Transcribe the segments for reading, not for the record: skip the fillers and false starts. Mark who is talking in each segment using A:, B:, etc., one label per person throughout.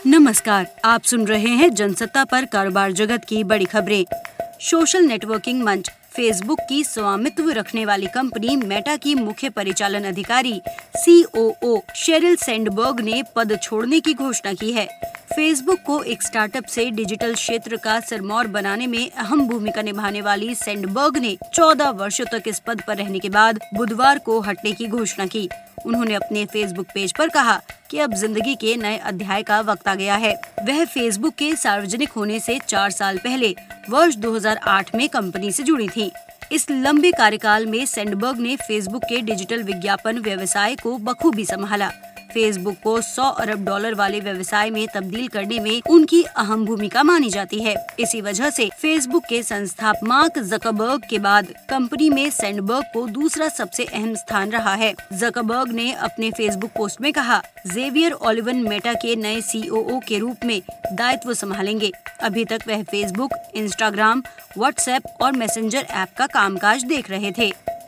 A: नमस्कार, आप सुन रहे हैं जनसत्ता पर कारोबार जगत की बड़ी खबरें। सोशल नेटवर्किंग मंच फेसबुक की स्वामित्व रखने वाली कंपनी मेटा की मुख्य परिचालन अधिकारी COO शेरिल सैंडबर्ग ने पद छोड़ने की घोषणा की है। फेसबुक को एक स्टार्टअप से डिजिटल क्षेत्र का सिरमौर बनाने में अहम भूमिका निभाने वाली सैंडबर्ग ने 14 वर्षों तक इस पद पर रहने के बाद बुधवार को हटने की घोषणा की। उन्होंने अपने फेसबुक पेज पर कहा कि अब जिंदगी के नए अध्याय का वक्त आ गया है। वह फेसबुक के सार्वजनिक होने से 4 साल पहले वर्ष 2008 में कंपनी से जुड़ी थी। इस लंबे कार्यकाल में सैंडबर्ग ने फेसबुक के डिजिटल विज्ञापन व्यवसाय को बखूबी संभाला। फेसबुक को $100 अरब वाले व्यवसाय में तब्दील करने में उनकी अहम भूमिका मानी जाती है। इसी वजह से फेसबुक के संस्थापक मार्क ज़करबर्ग के बाद कंपनी में सैंडबर्ग को दूसरा सबसे अहम स्थान रहा है। ज़करबर्ग ने अपने फेसबुक पोस्ट में कहा, जेवियर ओलिवन मेटा के नए COO के रूप में दायित्व संभालेंगे। अभी तक वह फेसबुक, इंस्टाग्राम, व्हाट्सएप और मैसेंजर ऐप का कामकाज देख रहे थे।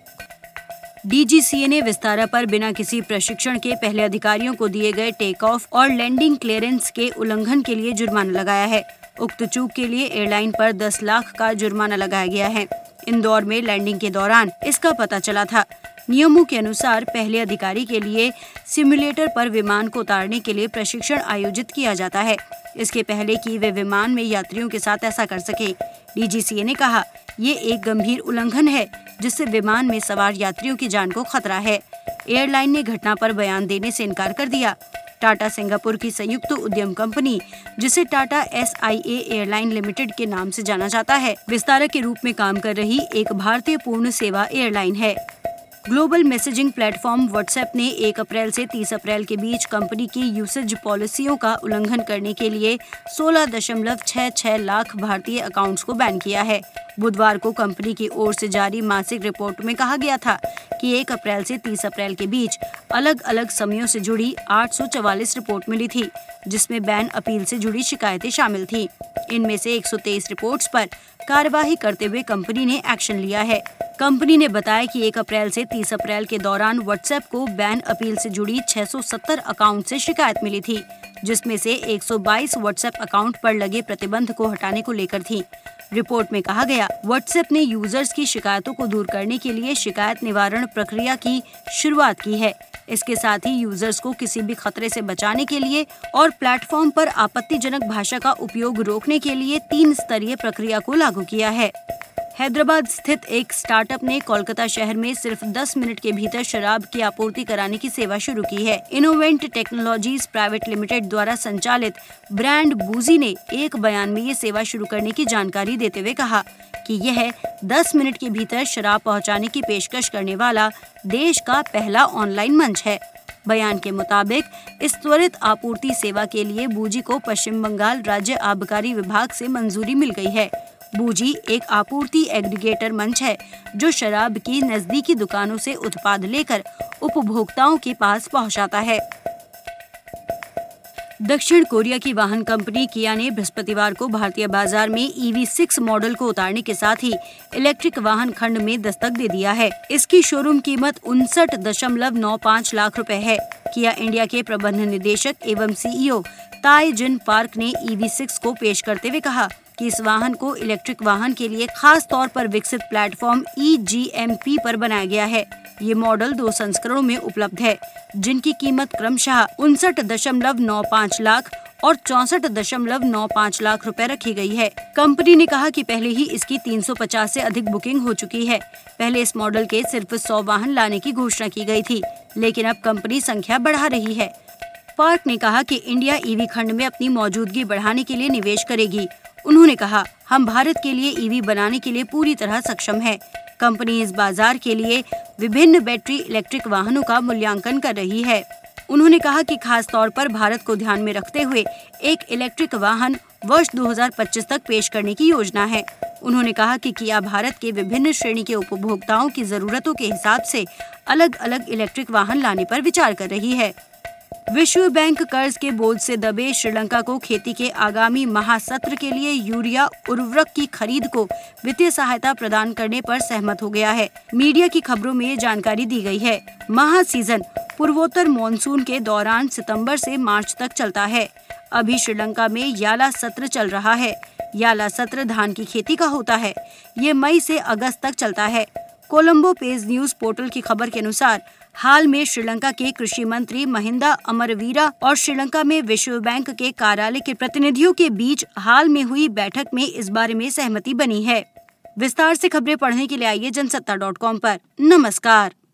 A: DGCA ने विस्तारा पर बिना किसी प्रशिक्षण के पहले अधिकारियों को दिए गए टेक ऑफ और लैंडिंग क्लियरेंस के उल्लंघन के लिए जुर्माना लगाया है। उक्त चूक के लिए एयरलाइन पर 10 लाख का जुर्माना लगाया गया है। इंदौर में लैंडिंग के दौरान इसका पता चला था। नियमों के अनुसार पहले अधिकारी के लिए सिम्युलेटर पर विमान को उतारने के लिए प्रशिक्षण आयोजित किया जाता है, इसके पहले कि वे विमान में यात्रियों के साथ ऐसा कर सके। DGCA ने कहा, ये एक गंभीर उल्लंघन है जिससे विमान में सवार यात्रियों की जान को खतरा है। एयरलाइन ने घटना पर बयान देने से इनकार कर दिया। टाटा सिंगापुर की संयुक्त उद्यम कंपनी, जिसे टाटा SIA एयरलाइन लिमिटेड के नाम से जाना जाता है, विस्तारा के रूप में काम कर रही एक भारतीय पूर्ण सेवा एयरलाइन है। ग्लोबल मैसेजिंग प्लेटफॉर्म व्हाट्सएप ने 1 अप्रैल से 30 अप्रैल के बीच कंपनी की यूसेज पॉलिसियों का उल्लंघन करने के लिए 16.66 लाख भारतीय अकाउंट्स को बैन किया है। बुधवार को कंपनी की ओर से जारी मासिक रिपोर्ट में कहा गया था कि 1 अप्रैल से 30 अप्रैल के बीच अलग अलग समयों से जुड़ी 844 रिपोर्ट मिली थी, जिसमें बैन अपील से जुड़ी शिकायतें शामिल थी। इनमें से 123 रिपोर्ट्स पर कार्यवाही करते हुए कंपनी ने एक्शन लिया है। कंपनी ने बताया कि 1 अप्रैल से 30 अप्रैल के दौरान व्हाट्सएप को बैन अपील से जुड़ी 670 अकाउंट से शिकायत मिली थी, जिसमें से 122 व्हाट्सएप अकाउंट पर लगे प्रतिबंध को हटाने को लेकर थी। रिपोर्ट में कहा गया, व्हाट्सएप ने यूजर्स की शिकायतों को दूर करने के लिए शिकायत निवारण प्रक्रिया की शुरुआत की है। इसके साथ ही यूजर्स को किसी भी खतरे से बचाने के लिए और प्लेटफॉर्म पर आपत्तिजनक भाषा का उपयोग रोकने के लिए 3 स्तरीय प्रक्रिया को लागू किया है। हैदराबाद स्थित एक स्टार्टअप ने कोलकाता शहर में सिर्फ 10 मिनट के भीतर शराब की आपूर्ति कराने की सेवा शुरू की है। इनोवेंट टेक्नोलॉजीज प्राइवेट लिमिटेड द्वारा संचालित ब्रांड बूजी ने एक बयान में ये सेवा शुरू करने की जानकारी देते हुए कहा कि यह 10 मिनट के भीतर शराब पहुंचाने की पेशकश करने वाला देश का पहला ऑनलाइन मंच है। बयान के मुताबिक इस त्वरित आपूर्ति सेवा के लिए बूजी को पश्चिम बंगाल राज्य आबकारी विभाग से मंजूरी मिल गई है। बूजी एक आपूर्ति एग्रीगेटर मंच है जो शराब की नजदीकी दुकानों से उत्पाद लेकर उपभोक्ताओं के पास पहुंचाता है। दक्षिण कोरिया की वाहन कंपनी किया ने बृहस्पतिवार को भारतीय बाजार में EV6 मॉडल को उतारने के साथ ही इलेक्ट्रिक वाहन खंड में दस्तक दे दिया है। इसकी शोरूम कीमत 59.95 लाख रुपए है। किया इंडिया के प्रबंध निदेशक एवं CEO ताई जिन पार्क ने EV6 को पेश करते हुए कहा कि इस वाहन को इलेक्ट्रिक वाहन के लिए खास तौर पर विकसित प्लेटफॉर्म EGMP पर बनाया गया है। ये मॉडल 2 संस्करणों में उपलब्ध है, जिनकी कीमत क्रमशः 59.95 लाख और 64.95 लाख रुपए रखी गई है। कंपनी ने कहा कि पहले ही इसकी 350 से अधिक बुकिंग हो चुकी है। पहले इस मॉडल के सिर्फ 100 वाहन लाने की घोषणा की गई थी, लेकिन अब कंपनी संख्या बढ़ा रही है। पार्क ने कहा कि इंडिया EV खंड में अपनी मौजूदगी बढ़ाने के लिए निवेश करेगी। उन्होंने कहा, हम भारत के लिए EV बनाने के लिए पूरी तरह सक्षम है। कंपनी इस बाजार के लिए विभिन्न बैटरी इलेक्ट्रिक वाहनों का मूल्यांकन कर रही है। उन्होंने कहा कि खास तौर पर भारत को ध्यान में रखते हुए एक इलेक्ट्रिक वाहन वर्ष 2025 तक पेश करने की योजना है। उन्होंने कहा कि किया भारत के विभिन्न श्रेणी के उपभोक्ताओं की जरूरतों के हिसाब से अलग अलग इलेक्ट्रिक वाहन लाने पर विचार कर रही है। विश्व बैंक कर्ज के बोझ से दबे श्रीलंका को खेती के आगामी महासत्र के लिए यूरिया उर्वरक की खरीद को वित्तीय सहायता प्रदान करने पर सहमत हो गया है। मीडिया की खबरों में ये जानकारी दी गई है। महासीजन पूर्वोत्तर मॉनसून के दौरान सितंबर से मार्च तक चलता है। अभी श्रीलंका में याला सत्र चल रहा है। याला सत्र धान की खेती का होता है। ये मई से अगस्त तक चलता है। कोलंबो पेज न्यूज पोर्टल की खबर के अनुसार हाल में श्रीलंका के कृषि मंत्री महिंदा अमरवीरा और श्रीलंका में विश्व बैंक के कार्यालय के प्रतिनिधियों के बीच हाल में हुई बैठक में इस बारे में सहमति बनी है। विस्तार से खबरें पढ़ने के लिए आइए जनसत्ता.com पर। नमस्कार।